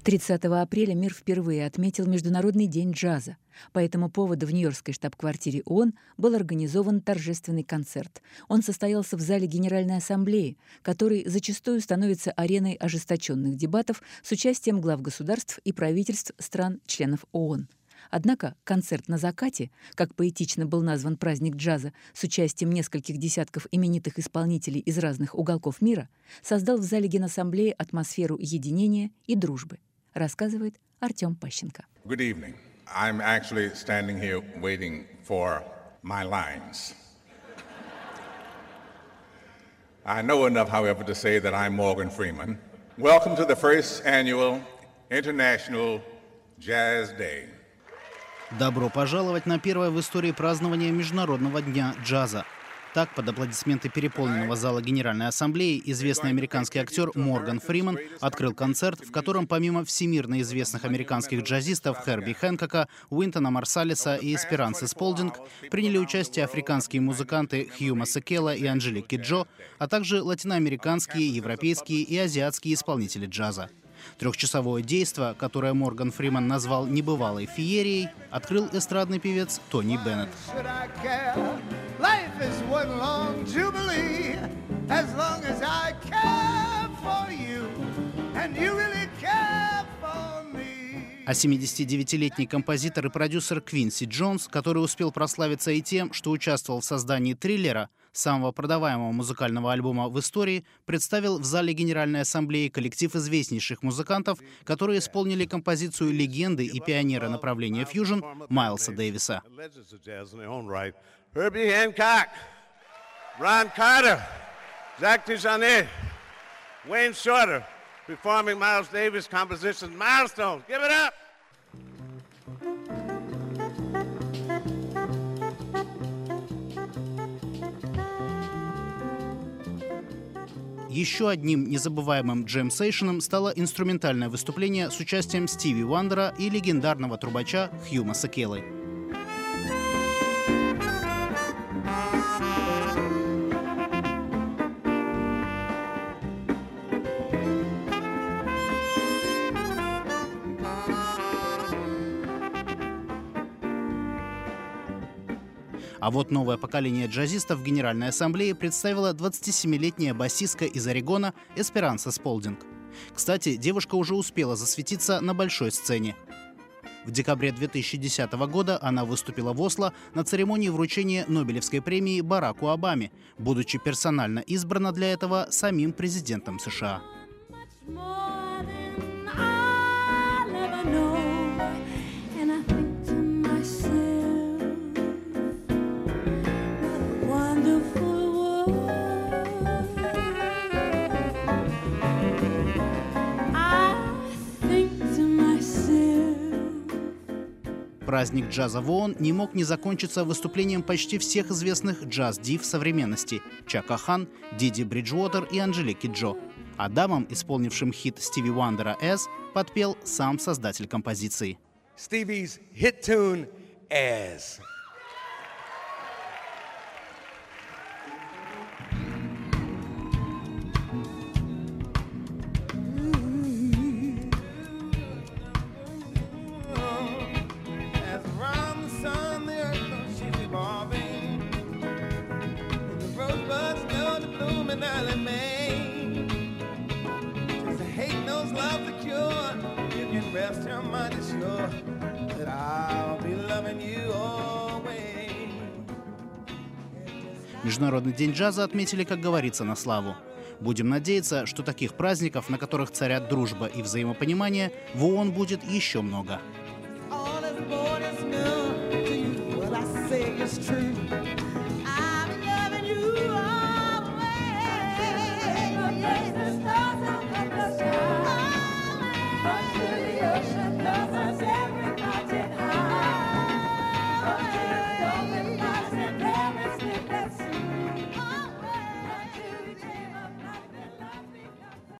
30 апреля мир впервые отметил Международный день джаза. По этому поводу в Нью-Йоркской штаб-квартире ООН был организован торжественный концерт. Он состоялся в зале Генеральной Ассамблеи, который зачастую становится ареной ожесточенных дебатов с участием глав государств и правительств стран-членов ООН. Однако концерт на закате, как поэтично был назван праздник джаза, с участием нескольких десятков именитых исполнителей из разных уголков мира, создал в зале Генассамблеи атмосферу единения и дружбы, рассказывает Артем Пащенко. Good evening. I'm actually standing here waiting for my lines. I know enough, however, to say that I'm Morgan Freeman. Welcome to the first annual International Jazz Day. Добро пожаловать на первое в истории празднование Международного дня джаза. Так, под аплодисменты переполненного зала Генеральной Ассамблеи, известный американский актер Морган Фриман открыл концерт, в котором помимо всемирно известных американских джазистов Херби Хэнкока, Уинтона Марсалиса и Эсперанцы Сполдинг приняли участие африканские музыканты Хью Масекела и Анжелики Киджо, а также латиноамериканские, европейские и азиатские исполнители джаза. Трехчасовое действо, которое Морган Фриман назвал небывалой феерией, открыл эстрадный певец Тони Беннет. А 79-летний композитор и продюсер Квинси Джонс, который успел прославиться и тем, что участвовал в создании «Триллера», самого продаваемого музыкального альбома в истории, представил в зале Генеральной Ассамблеи коллектив известнейших музыкантов, которые исполнили композицию легенды и пионера направления фьюжн Майлса Дэвиса. Herbie Hancock, Ron Carter, Jacques DeJohnette, Wayne Shorter, performing Miles Davis composition Milestones. Give it up! Еще одним незабываемым джем-сейшеном стало инструментальное выступление с участием Стиви Уандера и легендарного трубача Хью Масекелы. А вот новое поколение джазистов в Генеральной Ассамблее представила 27-летняя басистка из Орегона Эсперанса Сполдинг. Кстати, девушка уже успела засветиться на большой сцене. В декабре 2010 года она выступила в Осло на церемонии вручения Нобелевской премии Бараку Обаме, будучи персонально избрана для этого самим президентом США. Праздник джаза в ООН не мог не закончиться выступлением почти всех известных джаз-див современности – Чака Хан, Диди Бриджуотер и Анжелики Киджо. А дамам, исполнившим хит Стиви Уандера «As», подпел сам создатель композиции. Stevie's hit tune As. Международный день джаза отметили, как говорится, на славу. Будем надеяться, что таких праздников, на которых царят дружба и взаимопонимание, в ООН будет еще много.